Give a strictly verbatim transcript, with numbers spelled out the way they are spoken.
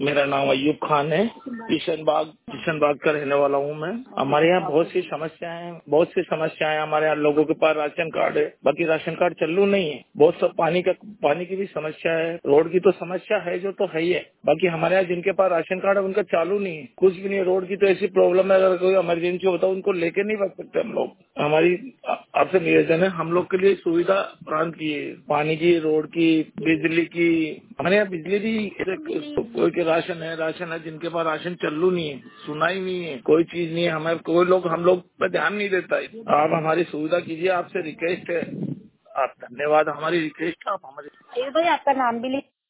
मेरा नाम अयूब खान है। किशनबाग किशनबाग का रहने वाला हूँ मैं। हमारे यहाँ बहुत सी समस्याएं हैं बहुत सी समस्याएं हमारे यहाँ लोगों के पास राशन कार्ड है, बाकी राशन कार्ड चालू नहीं है। बहुत सब पानी का पानी की भी समस्या है, रोड की तो समस्या है जो तो है ही है। बाकी हमारे यहाँ जिनके पास राशन कार्ड है उनका चालू नहीं है, कुछ भी नहीं। रोड की तो ऐसी प्रॉब्लम है, अगर कोई इमरजेंसी होता है उनको लेके नहीं बच सकते हम लोग। हमारी आपसे निवेदन है, हम लोग के लिए सुविधा प्रदान कीजिए, पानी की, रोड की, बिजली की। हमारे यहाँ बिजली भी कोई के राशन है राशन है जिनके पास राशन चालू नहीं है, सुनाई नहीं है, कोई चीज नहीं है। हमें कोई लोग हम लोग पे ध्यान नहीं देता है। आप हमारी सुविधा कीजिए, आपसे रिक्वेस्ट है। आप धन्यवाद, हमारी रिक्वेस्ट आप हमारी। भाई आपका नाम भी लिख